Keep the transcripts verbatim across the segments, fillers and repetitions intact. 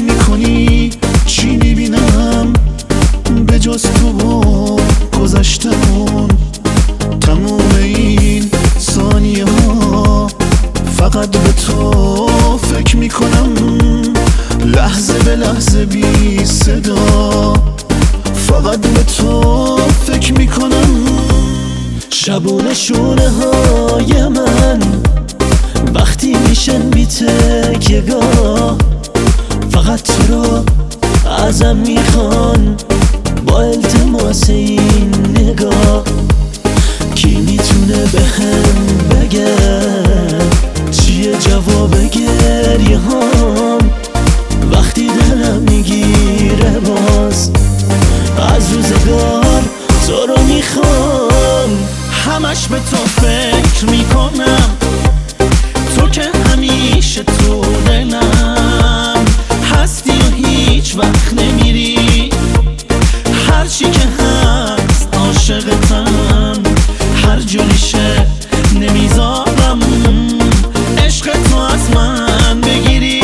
میکنی چی میبینم به جز تو و گذشتمون؟ تموم این ثانیه ها فقط به تو فکر میکنم، لحظه به لحظه بی صدا فقط به تو فکر میکنم. شبونه شونه های من وقتی میشن بی تکیه‌گاه، فقط تو رو ازم میخوان با التماس این نگاه. کی میتونه به هم بگه چیه جواب گریه هام وقتی دلم میگیره باز از روزگار تو رو میخوام. همش به تو فکر میکنم، تو که همیشه تو دلم هستی و هیچ وقت نمیری. هرچی که هست عاشقتم، هر جوریشه نمیذارم عشق تو از من بگیری.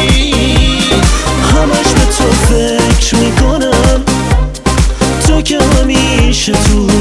همش به تو فکر میکنم، تو که همیشه تو